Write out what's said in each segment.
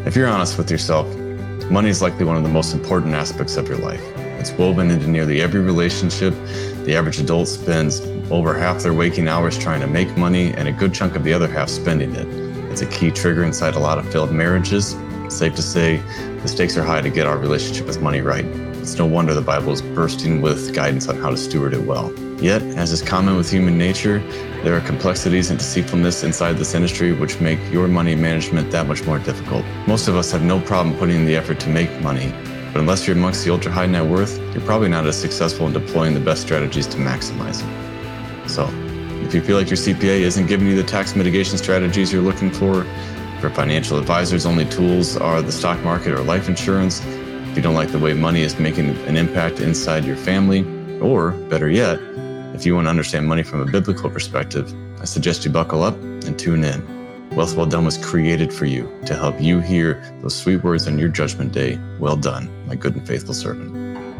If you're honest with yourself, money is likely one of the most important aspects of your life. It's woven into nearly every relationship. The average adult spends over half their waking hours trying to make money and a good chunk of the other half spending it. It's a key trigger inside a lot of failed marriages. It's safe to say the stakes are high to get our relationship with money right. It's no wonder the Bible is bursting with guidance on how to steward it well. Yet, as is common with human nature, there are complexities and deceitfulness inside this industry which make your money management that much more difficult. Most of us have no problem putting in the effort to make money, but unless you're amongst the ultra high net worth, you're probably not as successful in deploying the best strategies to maximize it. So, if you feel like your CPA isn't giving you the tax mitigation strategies you're looking for, if your financial advisor's only tools are the stock market or life insurance, if you don't like the way money is making an impact inside your family, or better yet, if you want to understand money from a biblical perspective, I suggest you buckle up and tune in. Wealth Well Done was created for you to help you hear those sweet words on your judgment day. Well done, my good and faithful servant.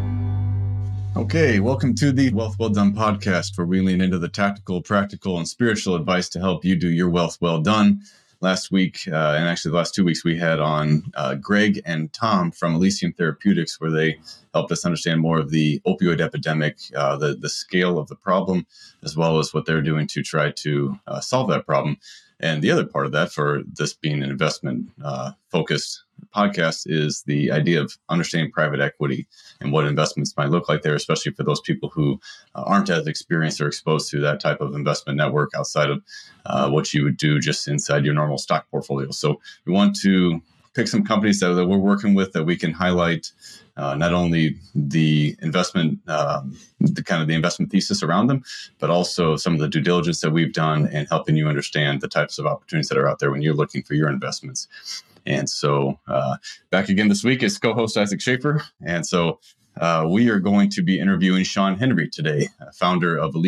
Okay, welcome to the Wealth Well Done podcast, where we lean into the tactical, practical, and spiritual advice to help you do your wealth well done. Last week, and actually the last 2 weeks, we had on Greg and Tom from Elysium Therapeutics, where they helped us understand more of the opioid epidemic, the scale of the problem, as well as what they're doing to try to solve that problem. And the other part of that, for this being an investment-focused podcast, is the idea of understanding private equity and what investments might look like there, especially for those people who aren't as experienced or exposed to that type of investment network outside of what you would do just inside your normal stock portfolio. So we want to pick some companies that we're working with that we can highlight not only the investment, the investment thesis around them, but also some of the due diligence that we've done and helping you understand the types of opportunities that are out there when you're looking for your investments. And so back again this week is co-host Isaac Schaefer. And so we are going to be interviewing Sean Henry today, founder of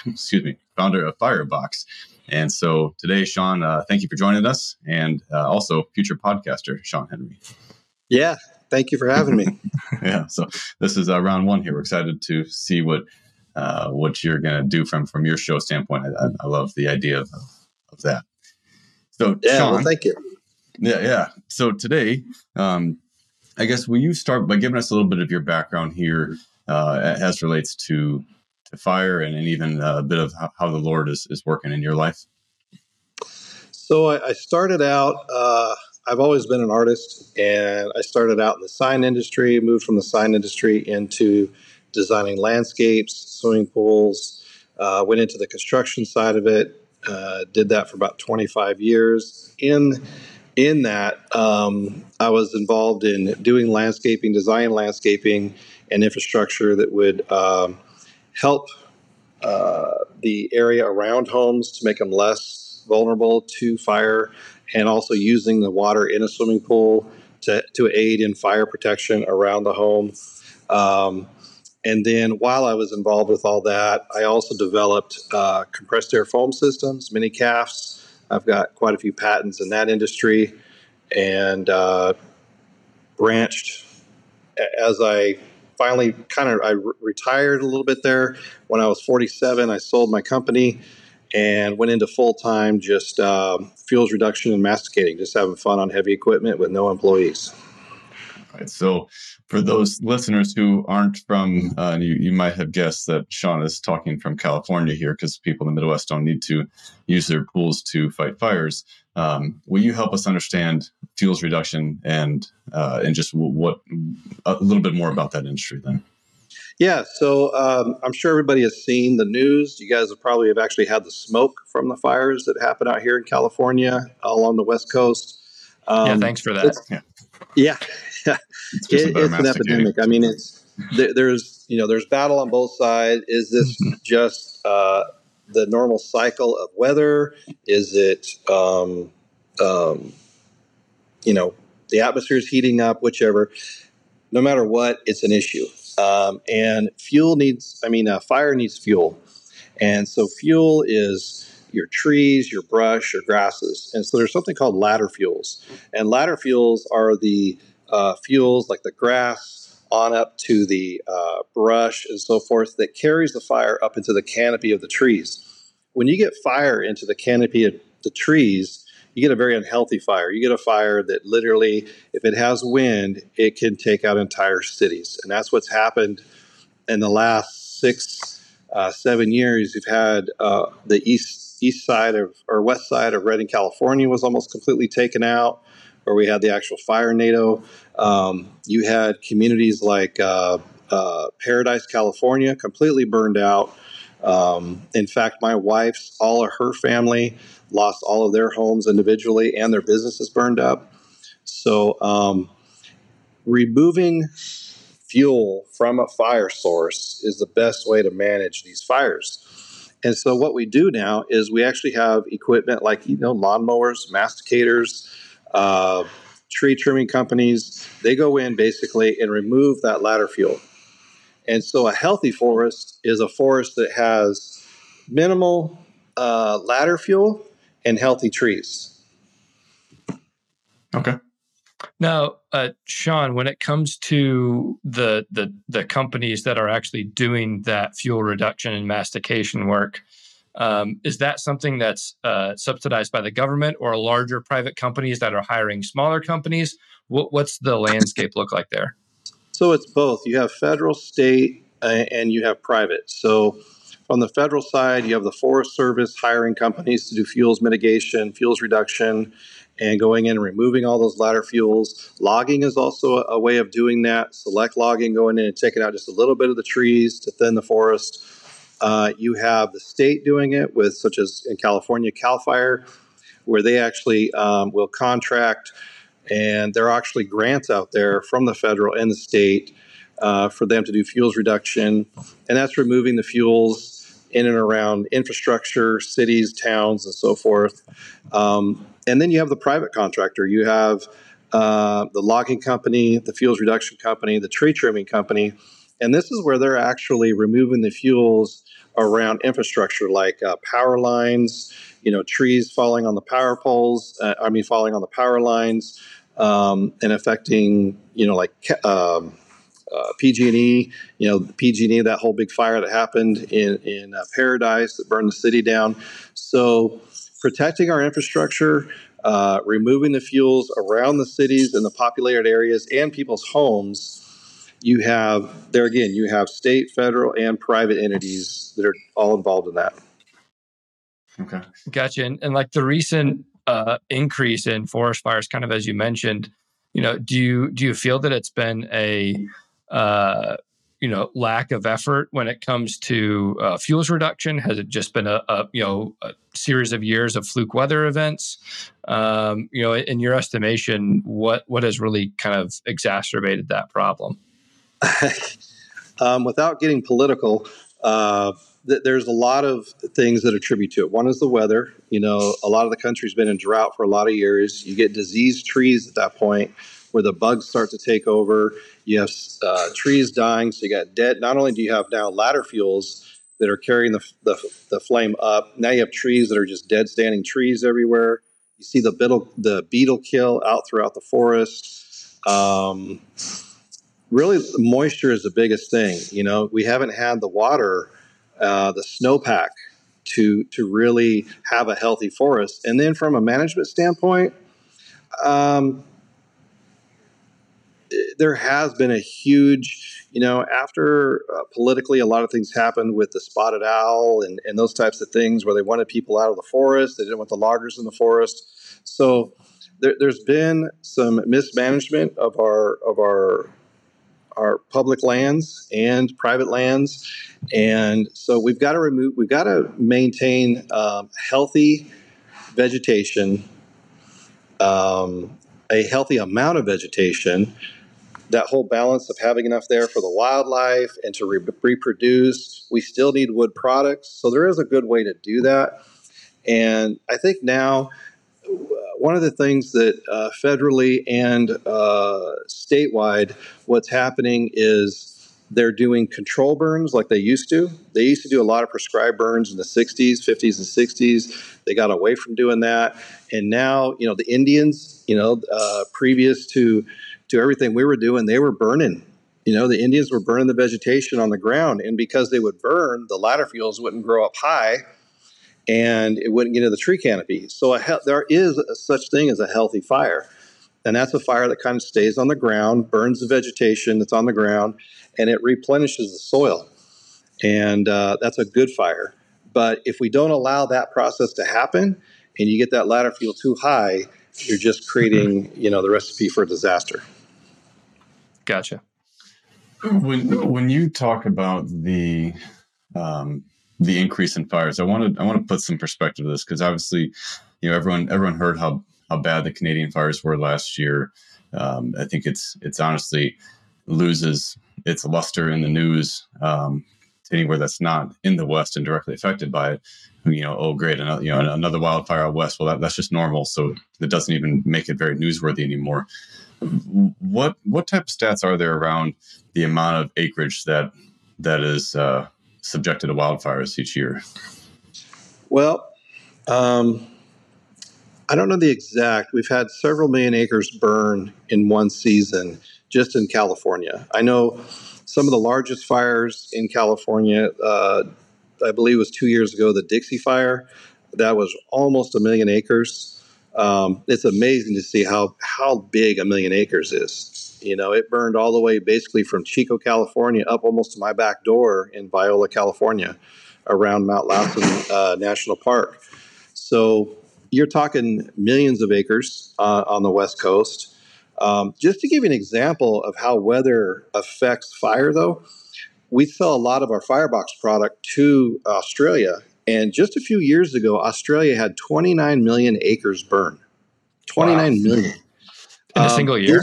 Firebox. And so today, Sean, thank you for joining us, and also future podcaster, Sean Henry. Yeah, thank you for having me. Yeah, so this is round one here. We're excited to see what you're going to do from your show standpoint. I love the idea of that. So, yeah, Sean, well, thank you. Yeah. So today, I guess, will you start by giving us a little bit of your background here as relates to fire and even a bit of how the Lord is working in your life? So I started out, I've always been an artist, and I started out in the sign industry, moved from the sign industry into designing landscapes, swimming pools, went into the construction side of it, did that for about 25 years. In that, I was involved in doing landscaping, design landscaping, and infrastructure that would help the area around homes to make them less vulnerable to fire, and also using the water in a swimming pool to aid in fire protection around the home. And then while I was involved with all that, I also developed compressed air foam systems, mini CAFs. I've got quite a few patents in that industry, and branched as I finally retired a little bit there. When I was 47, I sold my company and went into full-time just fuels reduction and masticating, just having fun on heavy equipment with no employees. All right. So for those listeners who aren't from, you might have guessed that Sean is talking from California here, because people in the Midwest don't need to use their pools to fight fires. Will you help us understand fuels reduction and just what a little bit more about that industry then? Yeah, so I'm sure everybody has seen the news. You guys have actually had the smoke from the fires that happened out here in California along the West Coast. Yeah, thanks for that. Yeah. It's an epidemic. I mean, there's battle on both sides. Is this just the normal cycle of weather? Is it the atmosphere is heating up? Whichever. No matter what, it's an issue. And fire needs fuel. And so fuel is your trees, your brush, your grasses. And so there's something called ladder fuels. And ladder fuels are the fuels like the grass on up to the brush and so forth that carries the fire up into the canopy of the trees. When you get fire into the canopy of the trees, you get a very unhealthy fire. You get a fire that literally, if it has wind, it can take out entire cities. And that's what's happened in the last 7 years. You've had the east side of, or west side of Redding, California was almost completely taken out, where we had the actual fire NATO. You had communities like Paradise, California, completely burned out. In fact, my wife's, all of her family lost all of their homes individually and their businesses burned up. So removing fuel from a fire source is the best way to manage these fires. And so what we do now is we actually have equipment like, lawnmowers, masticators, tree trimming companies. They go in basically and remove that ladder fuel. And so a healthy forest is a forest that has minimal ladder fuel and healthy trees. Okay. Now, Sean, when it comes to the companies that are actually doing that fuel reduction and mastication work, is that something that's subsidized by the government, or larger private companies that are hiring smaller companies? What's the landscape look like there? So it's both. You have federal, state, and you have private. So on the federal side, you have the Forest Service hiring companies to do fuels mitigation, fuels reduction, and going in and removing all those ladder fuels. Logging is also a way of doing that. Select logging, going in and taking out just a little bit of the trees to thin the forest. You have the state doing it with, such as in California, CAL FIRE, where they actually will contract, and there are actually grants out there from the federal and the state for them to do fuels reduction. And that's removing the fuels in and around infrastructure, cities, towns, and so forth. And then you have the private contractor. You have the logging company, the fuels reduction company, the tree trimming company. And this is where they're actually removing the fuels around infrastructure, like power lines, trees falling on the power poles, falling on the power lines, and affecting, PG&E, PG&E, that whole big fire that happened in Paradise that burned the city down. So protecting our infrastructure, removing the fuels around the cities and the populated areas and people's homes. You have state, federal, and private entities that are all involved in that. Okay. Gotcha. And like the recent increase in forest fires, kind of as you mentioned, do you feel that it's been a lack of effort when it comes to fuels reduction? Has it just been a series of years of fluke weather events? In your estimation, what has really kind of exacerbated that problem? Without getting political, there's a lot of things that attribute to it. One is the weather. A lot of the country's been in drought for a lot of years. You get diseased trees at that point where the bugs start to take over. You have trees dying, so you got dead. Not only do you have now ladder fuels that are carrying the flame up, now you have trees that are just dead standing trees everywhere. You see the beetle kill out throughout the forest. Really, moisture is the biggest thing. We haven't had the water, the snowpack to really have a healthy forest. And then from a management standpoint, there has been a huge, after politically, a lot of things happened with the spotted owl and those types of things where they wanted people out of the forest. They didn't want the loggers in the forest. So there's been some mismanagement of our public lands and private lands. And so we've got to maintain healthy vegetation, a healthy amount of vegetation, that whole balance of having enough there for the wildlife and to reproduce. We still need wood products. So there is a good way to do that. And I think now, one of the things that federally and statewide, what's happening is they're doing control burns like they used to. They used to do a lot of prescribed burns in the 60s, 50s, and 60s. They got away from doing that. And now, the Indians, previous to everything we were doing, they were burning. The Indians were burning the vegetation on the ground. And because they would burn, the ladder fuels wouldn't grow up high. and it wouldn't get into the tree canopy. So there is such thing as a healthy fire. And that's a fire that kind of stays on the ground, burns the vegetation that's on the ground, and it replenishes the soil. And that's a good fire. But if we don't allow that process to happen and you get that ladder fuel too high, you're just creating, the recipe for disaster. Gotcha. When you talk about the increase in fires, I want to put some perspective to this, because obviously, everyone heard how bad the Canadian fires were last year. I think it's honestly loses its luster in the news to anywhere that's not in the West and directly affected by it. Oh great, another wildfire out west. Well, that's just normal, so it doesn't even make it very newsworthy anymore. What type of stats are there around the amount of acreage that is subjected to wildfires each year? Well, I don't know the exact. We've had several million acres burn in one season just in California. I know some of the largest fires in California, I believe it was 2 years ago, the Dixie Fire. That was almost 1 million acres. It's amazing to see how big 1 million acres is. It burned all the way basically from Chico, California, up almost to my back door in Viola, California, around Mount Lassen National Park. So you're talking millions of acres on the West Coast. Just to give you an example of how weather affects fire, though, we sell a lot of our Firebox product to Australia. And just a few years ago, Australia had 29 million acres burn. 29 million. In a single year?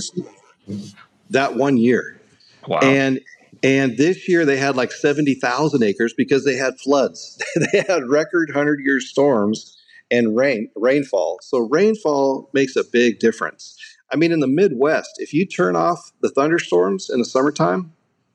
That 1 year. Wow. And this year they had like 70,000 acres because they had floods. They had record 100-year storms and rainfall. So rainfall makes a big difference. I mean, in the Midwest, if you turn off the thunderstorms in the summertime,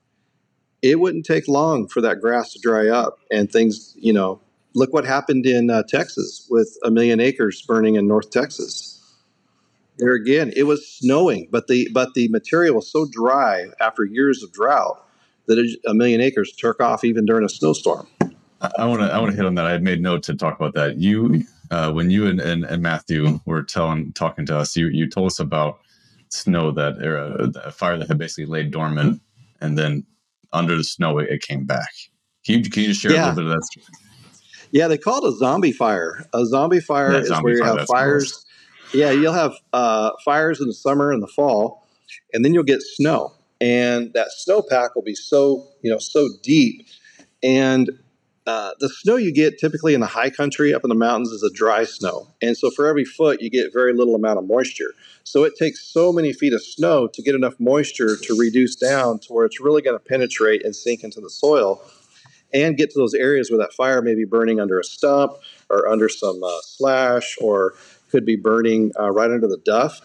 it wouldn't take long for that grass to dry up and things, look what happened in Texas with 1 million acres burning in North Texas. There again, it was snowing, but the material was so dry after years of drought that 1 million acres took off even during a snowstorm. I want to hit on that. I had made note to talk about that. When you and Matthew were talking to us, you told us about snow a fire that had basically laid dormant, and then under the snow it came back. Can you just share a little bit of that? Yeah, they call it a zombie fire. A zombie fire is where you have fires. Gross. Yeah, you'll have fires in the summer and the fall, and then you'll get snow, and that snowpack will be so deep, and the snow you get typically in the high country up in the mountains is a dry snow. And so for every foot, you get very little amount of moisture. So it takes so many feet of snow to get enough moisture to reduce down to where it's really going to penetrate and sink into the soil and get to those areas where that fire may be burning under a stump or under some slash, or could be burning right under the duff.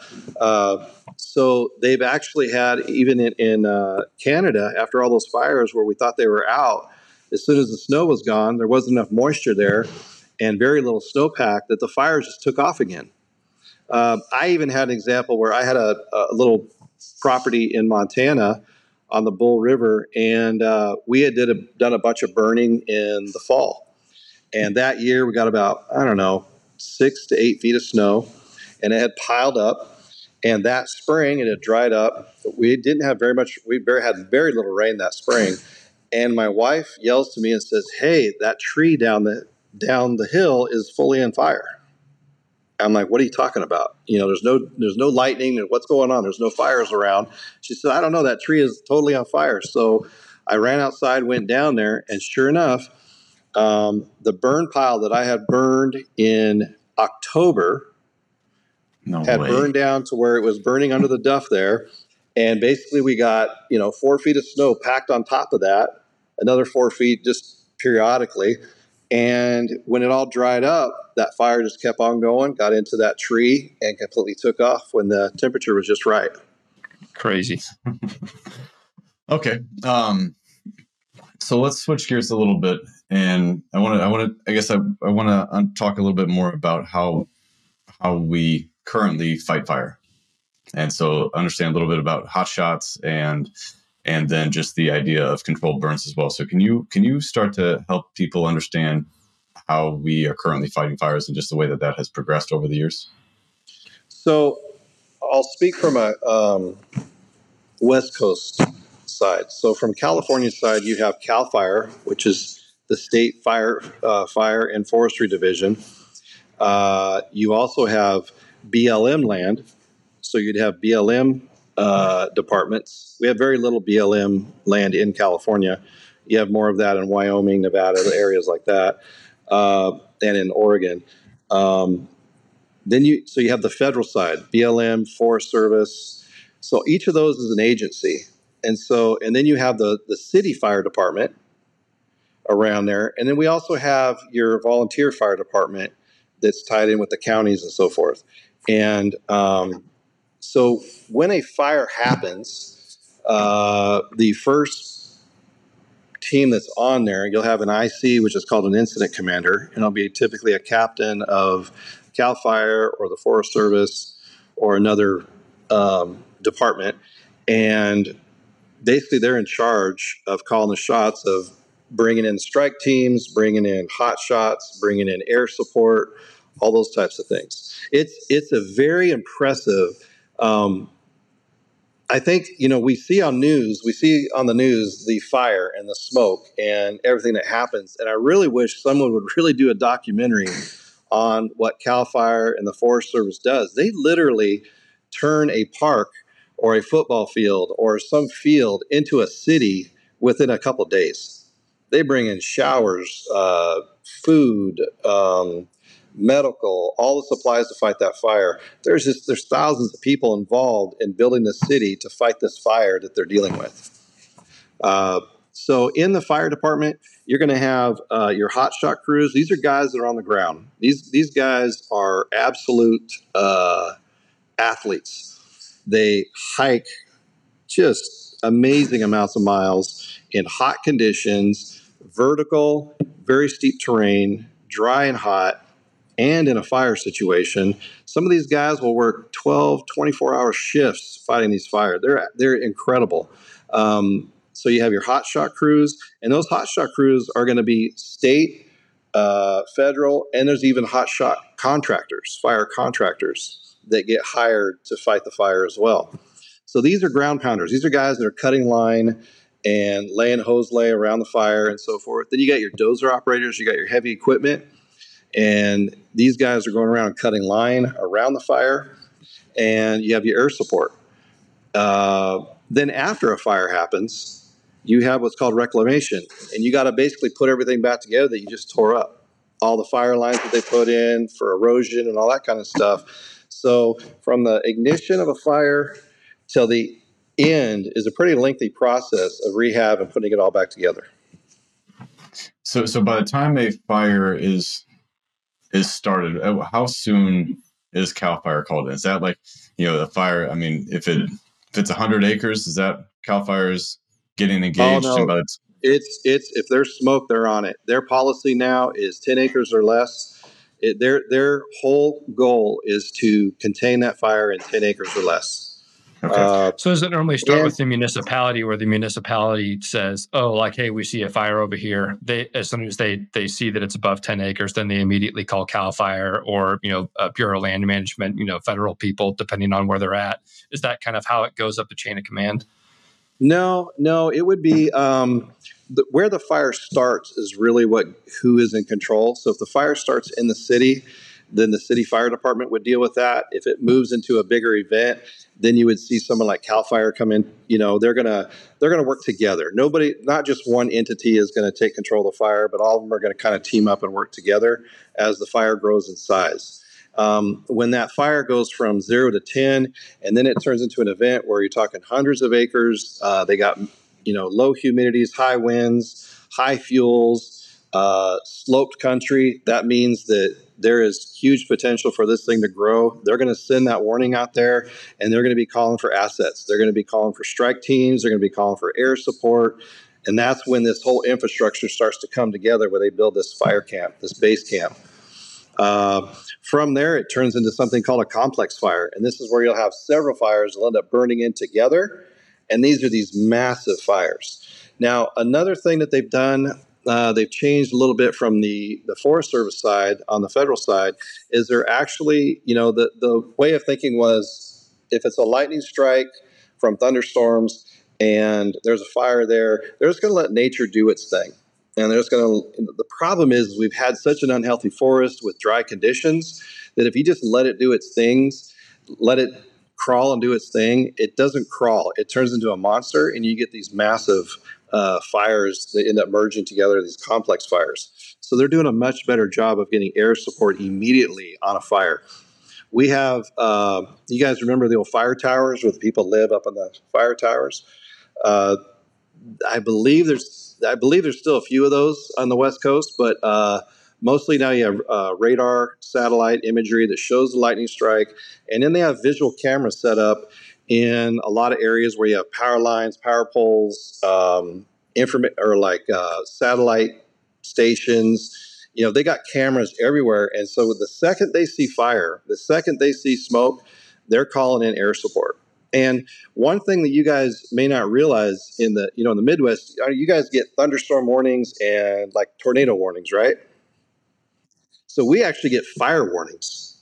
So they've actually had, even in Canada, after all those fires where we thought they were out, as soon as the snow was gone, there wasn't enough moisture there and very little snowpack that the fires just took off again. I even had an example where I had a little property in Montana on the Bull River, and we had done a bunch of burning in the fall. And that year we got about, 6 to 8 feet of snow, and it had piled up. And that spring it had dried up. We didn't have very much. We had very little rain that spring. And my wife yells to me and says, "Hey, that tree down the hill is fully on fire." I'm like, "What are you talking about? There's no lightning. What's going on? There's no fires around." She said, "I don't know. That tree is totally on fire." So I ran outside, went down there, and sure enough, the burn pile that I had burned in October had burned down to where it was burning under the duff there. And basically we got, 4 feet of snow packed on top of that, another 4 feet just periodically. And when it all dried up, that fire just kept on going, got into that tree, and completely took off when the temperature was just right. Crazy. Okay. So let's switch gears a little bit. And I want to talk a little bit more about how we currently fight fire. And so understand a little bit about hot shots and then just the idea of controlled burns as well. So can you start to help people understand how we are currently fighting fires and just the way that has progressed over the years? So I'll speak from a West Coast side. So from California side, you have CAL FIRE, which is the state fire and forestry division. You also have BLM land. So you'd have BLM departments. We have very little BLM land in California. You have more of that in Wyoming, Nevada, areas like that, and in Oregon. So you have the federal side, BLM, Forest Service. So each of those is an agency. And then you have the city fire department around there. And then we also have your volunteer fire department that's tied in with the counties and so forth. And so when a fire happens, the first team that's on there, you'll have an IC, which is called an incident commander, and it'll be typically a captain of CAL FIRE or the Forest Service or another department. And basically they're in charge of calling the shots of bringing in strike teams, bringing in hot shots, bringing in air support, all those types of things. It's a very impressive. I think, we see on the news the fire and the smoke and everything that happens. And I really wish someone would really do a documentary on what CAL FIRE and the Forest Service does. They literally turn a park or a football field or some field into a city within a couple of days. They bring in showers, food, medical, all the supplies to fight that fire. There's thousands of people involved in building this city to fight this fire that they're dealing with. So in the fire department, you're going to have your hot shot crews. These are guys that are on the ground. These guys are absolute athletes. They hike just amazing amounts of miles in hot conditions, vertical, very steep terrain, dry and hot, and in a fire situation. Some of these guys will work 12, 24-hour shifts fighting these fires. They're incredible. So you have your hot shot crews, and those hot shot crews are going to be state, federal, and there's even hot shot contractors, fire contractors that get hired to fight the fire as well. So these are ground pounders. These are guys that are cutting line and laying hose lay around the fire and so forth. Then you got your dozer operators, you got your heavy equipment, and these guys are going around cutting line around the fire, and you have your air support. Then after a fire happens, you have what's called reclamation, and you got to basically put everything back together that you just tore up. All the fire lines that they put in for erosion and all that kind of stuff. So from the ignition of a fire till the end is a pretty lengthy process of rehab and putting it all back together. So by the time a fire is started, how soon is CAL FIRE called in? Is that like, the fire? I mean, if it's 100 acres, is that CAL FIRE's getting engaged? Oh, no. It's if there's smoke, they're on it. Their policy now is 10 acres or less. Their whole goal is to contain that fire in 10 acres or less. Okay. So does it normally start with the municipality, where the municipality says, "Oh, like, hey, we see a fire over here." As soon as they see that it's above 10 acres, then they immediately call CAL FIRE or Bureau of Land Management, federal people, depending on where they're at. Is that kind of how it goes up the chain of command? No, it would be where the fire starts is really who is in control. So if the fire starts in the city, then the city fire department would deal with that. If it moves into a bigger event, then you would see someone like CAL FIRE come in. They're gonna work together. Not just one entity is going to take control of the fire, but all of them are going to kind of team up and work together as the fire grows in size. When that fire goes from 0 to 10, and then it turns into an event where you're talking hundreds of acres, they got low humidities, high winds, high fuels, sloped country. That means that there is huge potential for this thing to grow. They're going to send that warning out there, and they're going to be calling for assets. They're going to be calling for strike teams. They're going to be calling for air support. And that's when this whole infrastructure starts to come together, where they build this fire camp, this base camp. From there, it turns into something called a complex fire. And this is where you'll have several fires that will end up burning in together. And these are these massive fires. Now, another thing that they've done they've changed a little bit from the Forest Service side on the federal side. Is they're actually, the way of thinking was if it's a lightning strike from thunderstorms and there's a fire there, they're just going to let nature do its thing. And they're just going to. The problem is we've had such an unhealthy forest with dry conditions that if you just let it do its things, let it crawl and do its thing, it doesn't crawl. It turns into a monster, and you get these massive fires that end up merging together, these complex fires. So they're doing a much better job of getting air support immediately on a fire. We have, you guys remember the old fire towers where the people live up in the fire towers? I believe there's still a few of those on the West Coast, but mostly now you have radar satellite imagery that shows the lightning strike, and then they have visual cameras set up in a lot of areas where you have power lines, power poles, satellite stations. They got cameras everywhere, and so the second they see fire, the second they see smoke, they're calling in air support. And one thing that you guys may not realize in the Midwest, you guys get thunderstorm warnings and like tornado warnings, right? So we actually get fire warnings.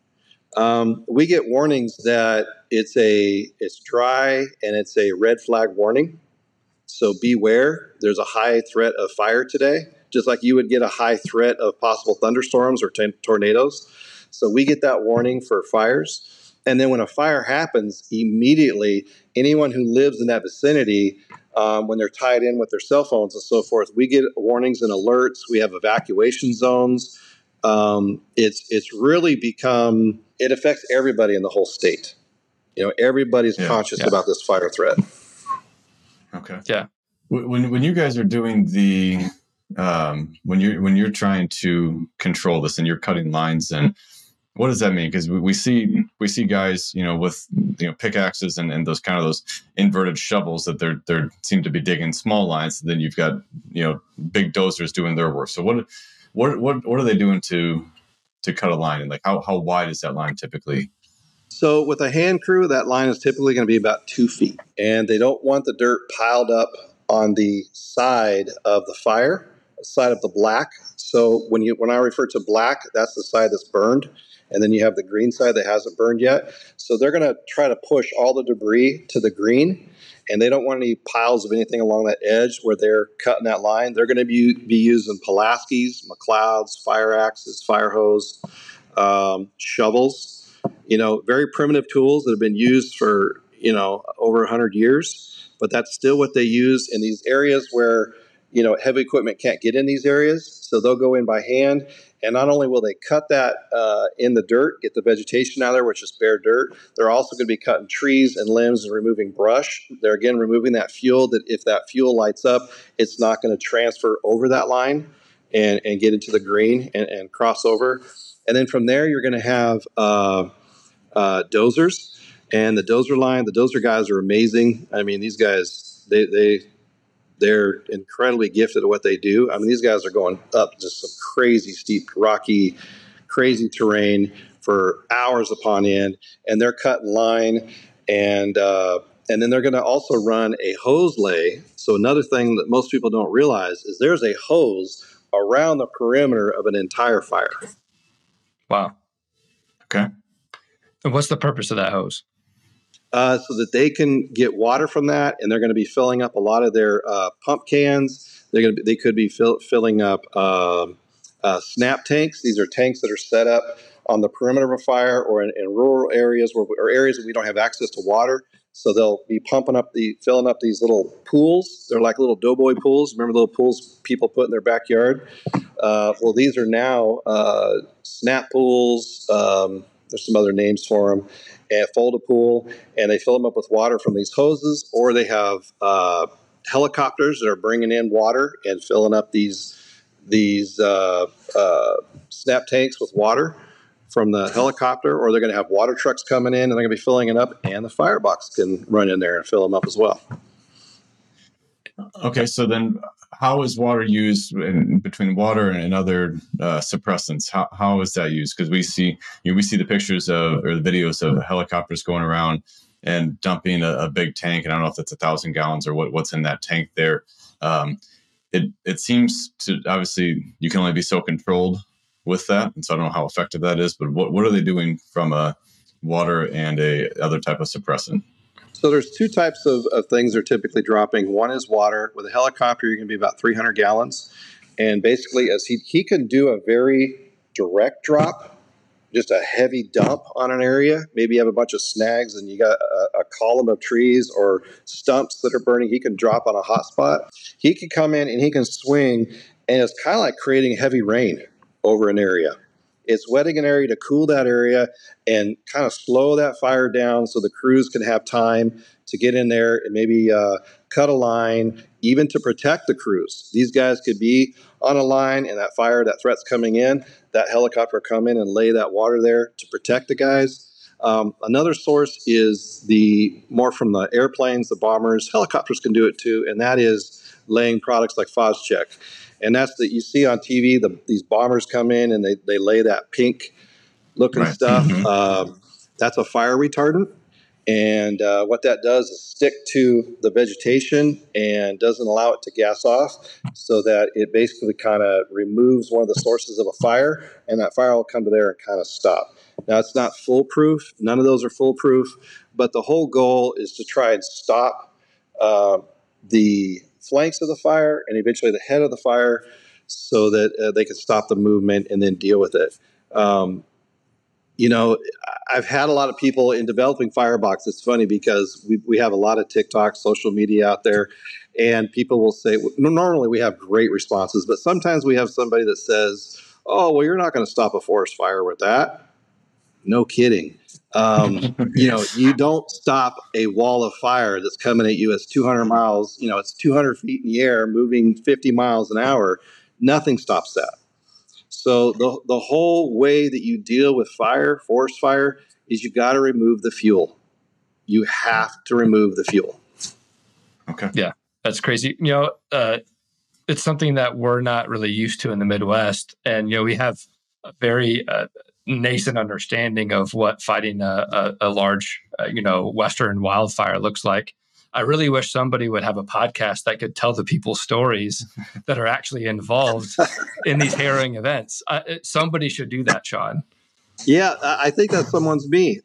We get warnings that it's dry and it's a red flag warning. So beware, there's a high threat of fire today, just like you would get a high threat of possible thunderstorms or tornadoes. So we get that warning for fires. And then when a fire happens, immediately, anyone who lives in that vicinity, when they're tied in with their cell phones and so forth, we get warnings and alerts. We have evacuation zones. It's really become, it affects everybody in the whole state. Everybody's conscious about this fire threat. Okay. Yeah. When you guys are doing the when you're trying to control this and you're cutting lines, and what does that mean? Because we see guys with pickaxes and those inverted shovels that they're seem to be digging small lines. And then you've got big dozers doing their work. So what are they doing to cut a line, and like how wide is that line typically? So with a hand crew, that line is typically going to be about 2 feet, and they don't want the dirt piled up on the side of the fire, side of the black. So when I refer to black, that's the side that's burned, and then you have the green side that hasn't burned yet. So they're going to try to push all the debris to the green, and they don't want any piles of anything along that edge where they're cutting that line. They're going to be using Pulaskis, McLeods, fire axes, fire hose, shovels. Very primitive tools that have been used for, over 100 years, but that's still what they use in these areas where, heavy equipment can't get in these areas. So they'll go in by hand, and not only will they cut that in the dirt, get the vegetation out of there, which is bare dirt, they're also going to be cutting trees and limbs and removing brush. They're again removing that fuel, that if that fuel lights up, it's not going to transfer over that line and get into the green and cross over. And then from there, you're going to have dozers, and the dozer guys are amazing. I mean, these guys, they're incredibly gifted at what they do. I mean, these guys are going up just some crazy steep, rocky, crazy terrain for hours upon end, and they're cutting line, and then they're going to also run a hose lay. So another thing that most people don't realize is there's a hose around the perimeter of an entire fire. Wow. Okay. And what's the purpose of that hose? So that they can get water from that, and they're going to be filling up a lot of their pump cans. They could be filling up snap tanks. These are tanks that are set up on the perimeter of a fire or in rural areas or areas that we don't have access to water. So they'll be filling up these little pools. They're like little doughboy pools. Remember the little pools people put in their backyard? Well, these are now snap pools. There's some other names for them. And fold a pool, and they fill them up with water from these hoses, or they have helicopters that are bringing in water and filling up these snap tanks with water from the helicopter, or they're going to have water trucks coming in, and they're going to be filling it up, and the firebox can run in there and fill them up as well. Okay, so then how is water used between water and other suppressants? How is that used? Because we see the pictures or the videos of helicopters going around and dumping a big tank, and I don't know if that's 1,000 gallons or what's in that tank there. it seems to, obviously you can only be so controlled with that, and so I don't know how effective that is. But what are they doing from a water and a other type of suppressant? So there's two types of things they're typically dropping. One is water. With a helicopter, you're going to be about 300 gallons. And basically, as he can do a very direct drop, just a heavy dump on an area. Maybe you have a bunch of snags and you got a column of trees or stumps that are burning. He can drop on a hot spot. He can come in and he can swing, and it's kind of like creating heavy rain over an area. It's wetting an area to cool that area and kind of slow that fire down so the crews can have time to get in there and maybe cut a line, even to protect the crews. These guys could be on a line and that fire, that threat's coming in, that helicopter come in and lay that water there to protect the guys. Another source is the more from the airplanes, the bombers. Helicopters can do it too, and that is laying products like Phos-Chek. And that's that you see on TV, these bombers come in and they lay that pink looking stuff. That's a fire retardant. And what that does is stick to the vegetation and doesn't allow it to gas off, so that it basically kind of removes one of the sources of a fire, and that fire will come to there and kind of stop. Now, it's not foolproof. None of those are foolproof. But the whole goal is to try and stop the flanks of the fire and eventually the head of the fire, so that they can stop the movement and then deal with it. I've had a lot of people in developing Firebox. It's funny because we have a lot of TikTok, social media out there, and people will say, normally we have great responses, but sometimes we have somebody that says, oh, well, you're not going to stop a forest fire with that. No kidding. You don't stop a wall of fire that's coming at you. It's 200 miles, it's 200 feet in the air, moving 50 miles an hour. Nothing stops that. So the whole way that you deal with fire, forest fire, is you got to remove the fuel. You have to remove the fuel. Okay. Yeah, that's crazy. It's something that we're not really used to in the Midwest. And, we have a very nascent understanding of what fighting a large, Western wildfire looks like. I really wish somebody would have a podcast that could tell the people stories that are actually involved in these harrowing events. Somebody should do that, Sean. Yeah, I think that someone's me.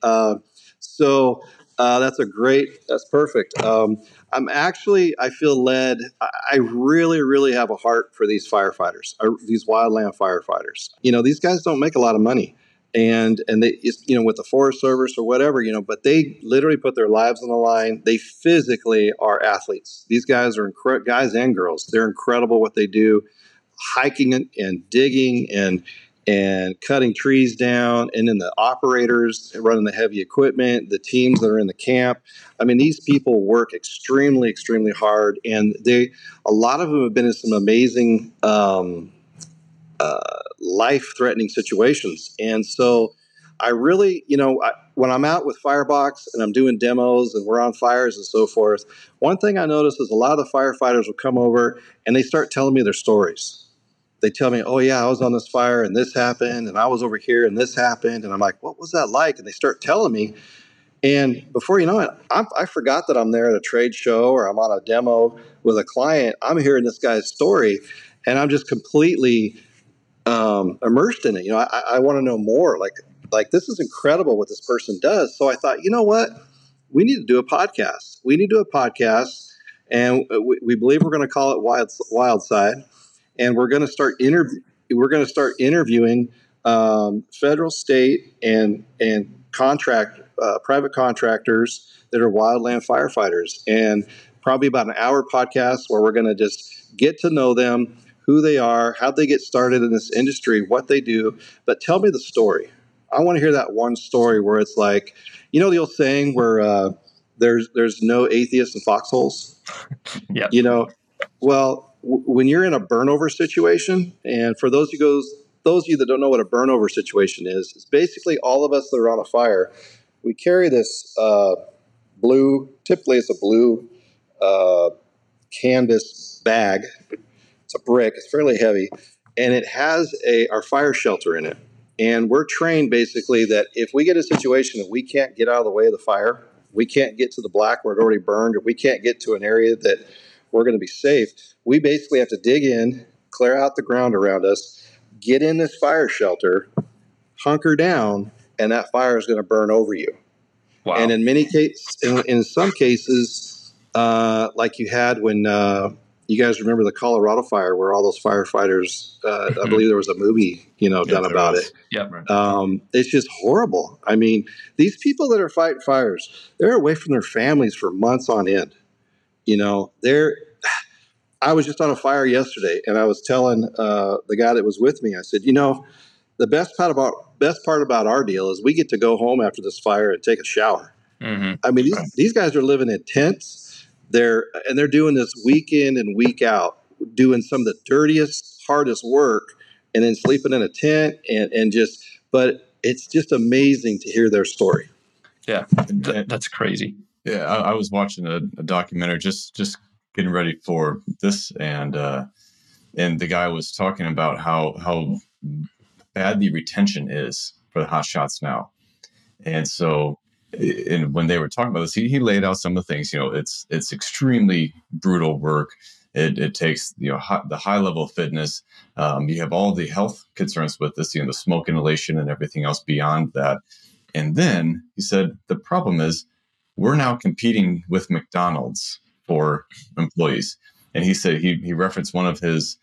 That's perfect. I feel led. I really, really have a heart for these firefighters, these wildland firefighters. These guys don't make a lot of money. And they, with the Forest Service or whatever, but they literally put their lives on the line. They physically are athletes. These guys are guys and girls. They're incredible what they do, hiking and digging and cutting trees down, and then the operators running the heavy equipment, the teams that are in the camp. I mean, these people work extremely, extremely hard, and a lot of them have been in some amazing life-threatening situations. And so I really, when I'm out with Firebox and I'm doing demos and we're on fires and so forth, one thing I notice is a lot of the firefighters will come over and they start telling me their stories. They tell me, oh yeah, I was on this fire and this happened, and I was over here and this happened. And I'm like, what was that like? And they start telling me. And before you know it, I forgot that I'm there at a trade show or I'm on a demo with a client. I'm hearing this guy's story and I'm just completely immersed in it. I want to know more. Like this is incredible what this person does. So I thought, you know what? We need to do a podcast. And we believe we're going to call it Wildside. And we're going to start interviewing federal, state, and private contractors that are wildland firefighters, and probably about an hour podcast where we're going to just get to know them, who they are, how they get started in this industry, what they do. But tell me the story. I want to hear that one story where it's like, the old saying where there's no atheists in foxholes. Yeah. When you're in a burnover situation, and for those of you that don't know what a burnover situation is, it's basically all of us that are on a fire. We carry this typically it's a blue canvas bag. It's a brick. It's fairly heavy, and it has our fire shelter in it. And we're trained basically that if we get a situation that we can't get out of the way of the fire, we can't get to the black where it already burned, or we can't get to an area that we're going to be safe. We basically have to dig in, clear out the ground around us, get in this fire shelter, hunker down, and that fire is going to burn over you. Wow. And in many cases, in some cases, like you had when you guys remember the Colorado fire, where all those firefighters, I believe there was a movie, done about it. Yep. It's just horrible. I mean, these people that are fighting fires, they're away from their families for months on end. I was just on a fire yesterday, and I was telling the guy that was with me, I said, the best part about our deal is we get to go home after this fire and take a shower. Mm-hmm. I mean, these guys are living in tents. They're doing this week in and week out, doing some of the dirtiest, hardest work, and then sleeping in a tent but it's just amazing to hear their story. Yeah, that's crazy. Yeah, I was watching a documentary just getting ready for this, and the guy was talking about how bad the retention is for the hot shots now. And so, when they were talking about this, he laid out some of the things. It's extremely brutal work. It takes the high level of fitness. You have all the health concerns with this, the smoke inhalation and everything else beyond that. And then he said the problem is we're now competing with McDonald's for employees. And he said he referenced one of his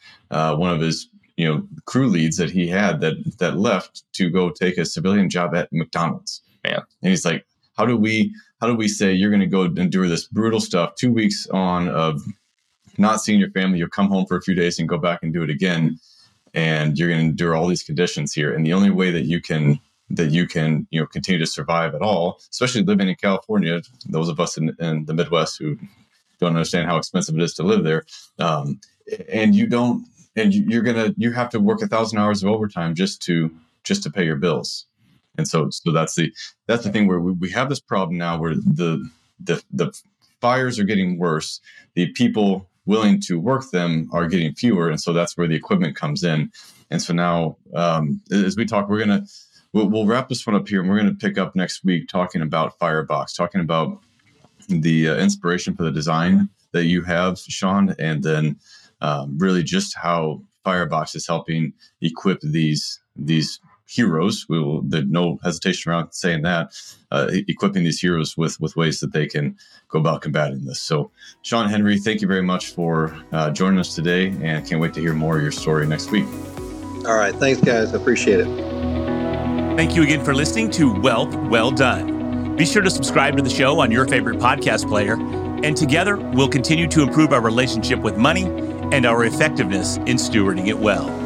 crew leads that he had that left to go take a civilian job at McDonald's. Yeah. And he's like, how do we say you're going to go endure this brutal stuff, 2 weeks on of not seeing your family, you'll come home for a few days and go back and do it again, and you're going to endure all these conditions here, and the only way that you can continue to survive at all, especially living in California, those of us in the Midwest who don't understand how expensive it is to live there, and you have to work 1,000 hours of overtime just to pay your bills. And so that's the thing where we have this problem now where the fires are getting worse. The people willing to work them are getting fewer. And so that's where the equipment comes in. And so now, as we talk, we'll wrap this one up here, and we're going to pick up next week talking about Firebox, talking about the inspiration for the design that you have, Sean, and then really just how Firebox is helping equip these heroes. There's no hesitation around saying that, equipping these heroes with ways that they can go about combating this. So, Sean Henry, thank you very much for joining us today, and I can't wait to hear more of your story next week. All right. Thanks, guys. I appreciate it. Thank you again for listening to Wealth Well Done. Be sure to subscribe to the show on your favorite podcast player, and together we'll continue to improve our relationship with money and our effectiveness in stewarding it well.